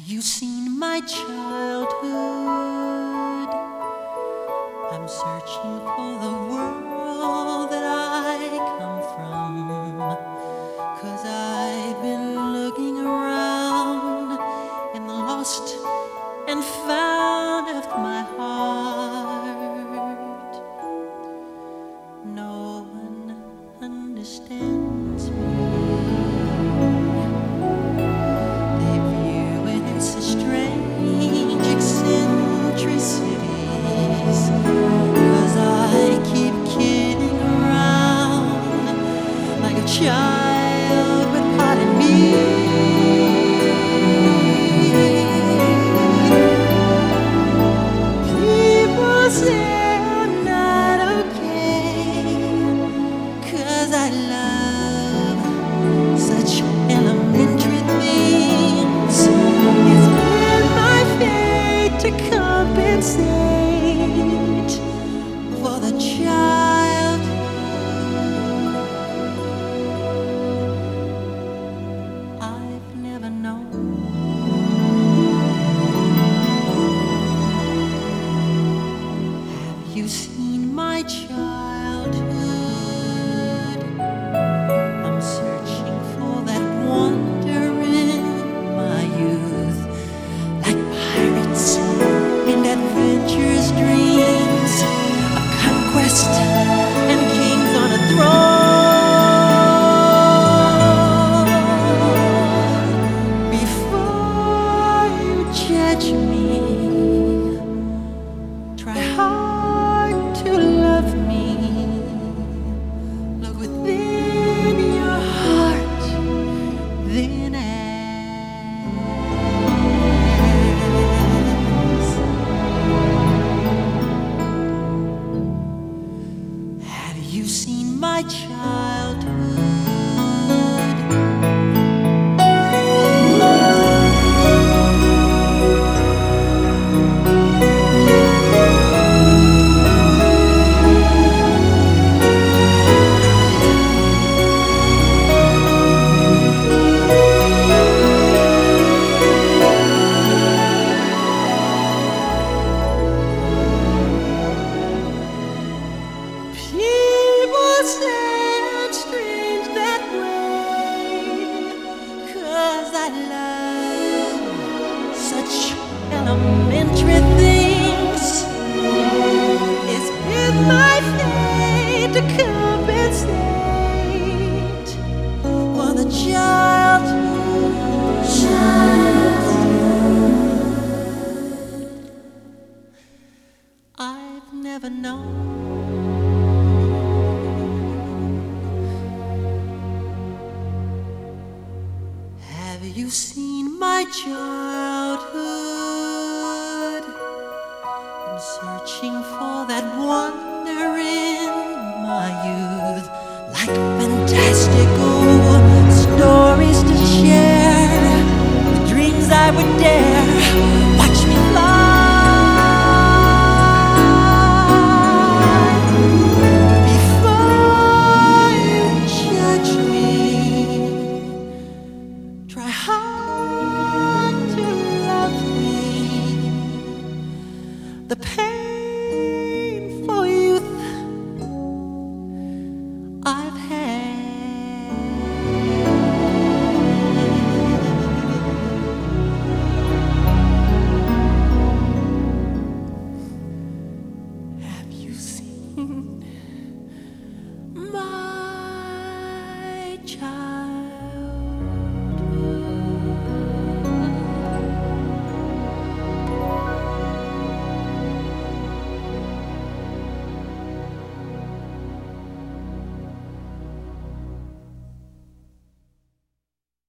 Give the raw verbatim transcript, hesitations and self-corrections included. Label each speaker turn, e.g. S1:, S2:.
S1: you seen my childhood? I'm searching for the world that I come from, 'cause I've been looking around in the lost and found of my heart. No one understands me. They view it as a strange eccentricities, 'cause I keep kidding around like a child with part in me. People say I'm not okay, 'cause I love such elementary things. It's been my fate to compensate for the child I've never known. Have you seen my childhood? I'm searching for that wonder in my youth, like pirates and adventurous dreams of conquest and kings on a throne. Before you judge me, try hard to love me. Look within your heart, then ask, have you seen my childhood? People say I'm strange that way, 'cause I love such elementary things. It's been my fate to compensate for the child I've never known. Have you seen my childhood? I'm searching for that wonder in my youth, like fantastical stories to share, the dreams I would dare